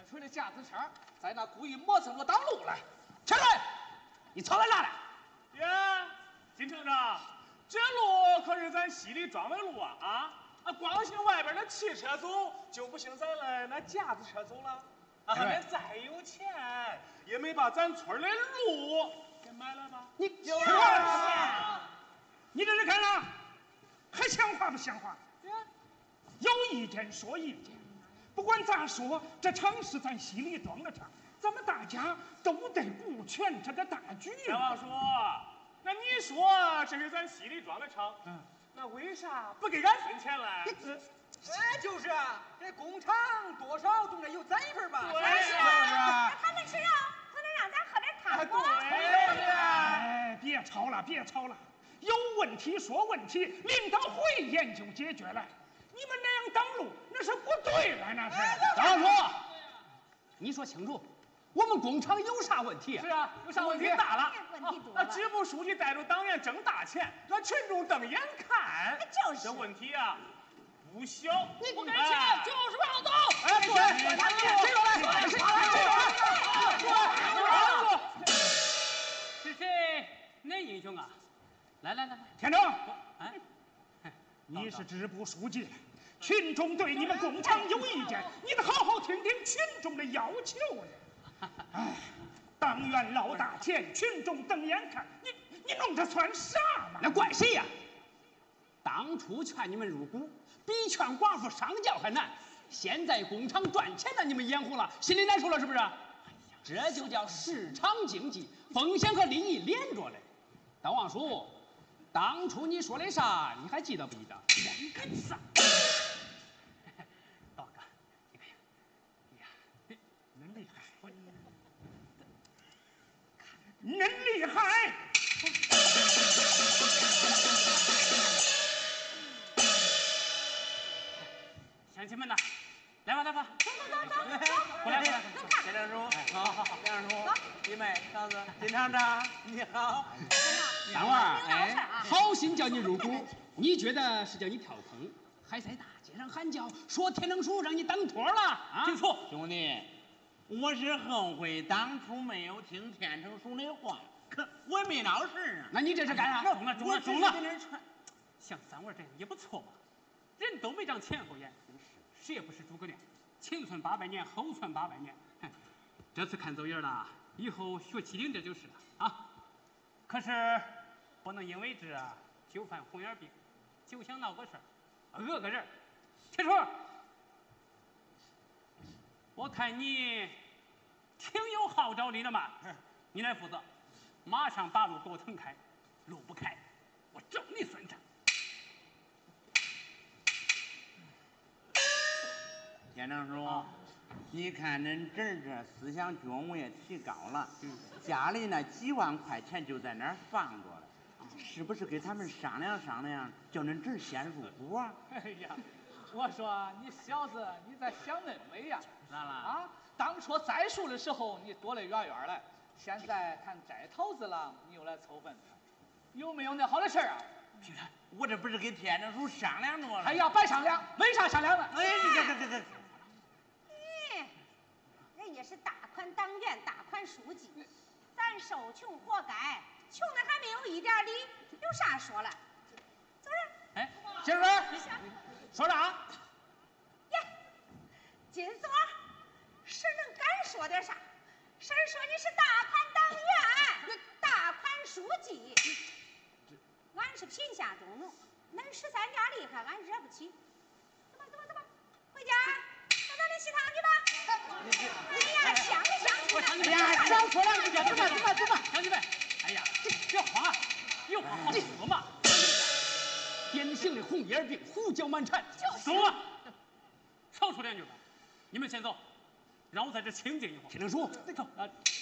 边吹的架子车，在那故意磨蹭我挡路来。 陈瑞，你吵来啥来？ 爹，金厂长，这路可是咱西里庄的路啊！光行外边的汽车走，就不行咱来那架子车走了。俺再有钱，也没把咱村的路给买了吧？ 你有你这是看了，还像话不像话？有意见说意见，不管咋说，这场是咱西里庄的场，咱们大家都得顾全这个大局。 小王说，那你说这是咱西里庄的场，那为啥不给俺分钱嘞？ 就是啊，这工厂多少总得有咱一份吧？ 对那他们吃肉，可能让咱喝点汤不？ 哎，别吵了，别吵了，有问题说问题，领导会研究解决来。你们那样挡路，那是不对了，那是。 张说，你说清楚，我们工厂有啥问题？ 是啊，有啥问题大了？ 问题多了。 支部书记带着党员挣大钱，让群众瞪眼看， 就是这问题啊不小。 你不给钱就是不让走。 哎，对， 是谁？哪英雄啊？来， 田正， 哎， 你是支部书记，群众对你们工厂有意见，你得好好听听群众的要求呀。哎，党员捞大钱，群众瞪眼看，你弄这算啥嘛？ 那怪谁呀？当初劝你们入股，比劝寡妇上轿还难。现在工厂赚钱了，你们掩护了，心里难受了是不是？这就叫市场经济，风险和利益连着嘞。大王叔，当初你说的啥？你还记得不记得？ 连个啥？ 大哥，你看，哎呀， 恁厉害，恁厉害！ 乡亲们呐，来吧， 走， 过来， 田长叔，好，田长叔，弟妹嫂子，金厂长你好。 三娃，哎，好心叫你入股，你觉得是叫你跳坑，还在大街上喊叫，说田正叔让你当托了啊？ 听错，兄弟，我是后悔当初没有听田成叔的话，可我也没闹事啊。 那你这是干啥？ 中了。 像三娃这样也不错嘛，人都没长前后眼，谁也不是诸葛亮，前寸800年，后寸800年。这次看走眼了，以后学机灵点就是了啊。可是不能因为这就犯红眼病，就想闹个事儿，讹个人。铁柱，我看你挺有号召力的嘛，你来负责，马上把路给我腾开，路不开，我找你算账。 田正叔，你看恁侄儿这思想觉悟也提高了，家里那几万块钱就在那儿放着了，是不是给他们商量商量，叫恁侄儿先入股啊？ 哎呀，我说你小子你在想恁美呀？ 咋了？ 啊，当初栽树的时候你躲得远远的，现在看摘桃子了，你又来凑份子，有没有那好的事儿啊？ 我这不是给田正叔商量着了？ 哎呀，白商量，没啥商量的。 哎，这。 人家是大款党员、大款书记，咱受穷活该，穷的还没有一点理，有啥说了？走人！ 哎，金水，说啥？ 呀，金锁，婶能敢说点啥？婶说你是大款党员、大款书记，俺是贫下中农，恁13家厉害，俺惹不起。走吧，回家。到咱里洗汤去吧。哎呀，香不香？ 哎呀，少说两句，走吧，乡亲们。哎呀，别慌啊，有话好说嘛。典型的红眼病，胡搅蛮缠。走啊，少说两句吧。你们先走，让我在这清静一会儿。田正叔，走。